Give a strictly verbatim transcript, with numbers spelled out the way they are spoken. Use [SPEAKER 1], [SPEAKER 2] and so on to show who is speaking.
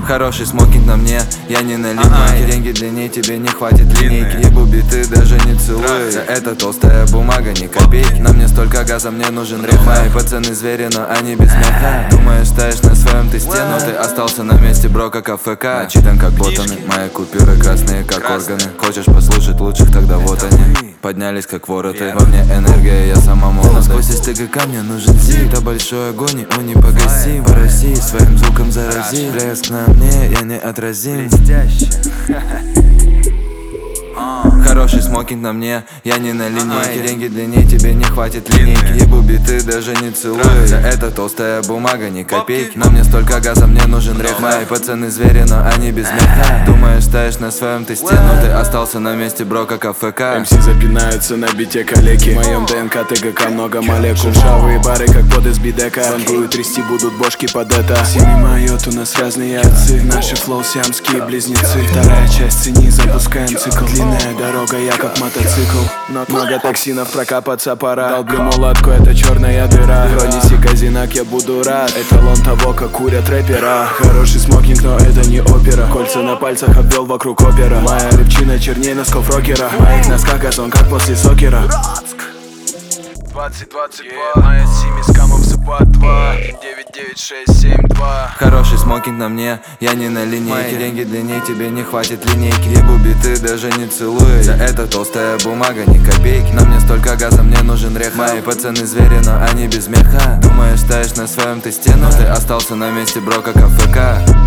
[SPEAKER 1] Хороший смокинг на мне, я не на линейке. Деньги длиннее, тебе не хватит линейки. Ебу биты, даже не целую. Это толстая бумага, ни копейки. На мне столько газа, мне нужен риф. Мои пацаны звери, но они без смеха. Думаешь, ставишь на своем ты стену, но ты остался на месте, бро, как АФК. Начитан как ботаны, мои купюры красные, как органы. Хочешь послушать лучших, тогда вот они. Поднялись как вороты, во мне энергия, я сама молода. Сквозь СТГК мне нужен зип. Да большой огонь, и он не погасим. По России своим звуком зарази. Блеск на мне, я не отразим. Хороший смокинг на мне, я не на линейке. Деньги длиннее, тебе не хватит линейки. Ебу биты, даже не целую. Это толстая бумага, ни копейки. На мне столько газа, мне нужен реф. Мои пацаны звери, но они без меха. Думаешь, ставишь на своем ты стену, ты остался на месте, бро, как АФК.
[SPEAKER 2] эм си запинаются на бите калеки. В моем ДНК ТГК много молекул. Шершавые бары, как под из бидека. Вангую трясти будут бошки под это. Семи майот, у нас разные отцы. Наши флоу сиамские близнецы. Вторая часть, цени, запускаем цикл. Длинная дорога, я как мотоцикл. Много токсинов, прокапаться пора. Долблю мулатку, это черная дыра. Хрониси казинак, я буду рад. Эталон того, как курят рэпера. Хороший смокинг, но это не опера. Кольца на пальцах обвел вокруг опера. Моя рыбчина черней носков рокера. В моих носках газон, как после сокера. двадцать двадцать два, моя сими скамов сыпат два. Девять девять шесть семь два.
[SPEAKER 1] Хороший смокинг на мне, я не на линейке. Деньги длиннее, тебе не хватит линейки. Ебу биты, даже не целую. Да это толстая бумага, ни копейки. На мне столько газа, мне нужен реф. Мои пацаны звери, но они без меха. Думаешь, ставишь на своем ты стену, ты остался на месте, бро, как АФК.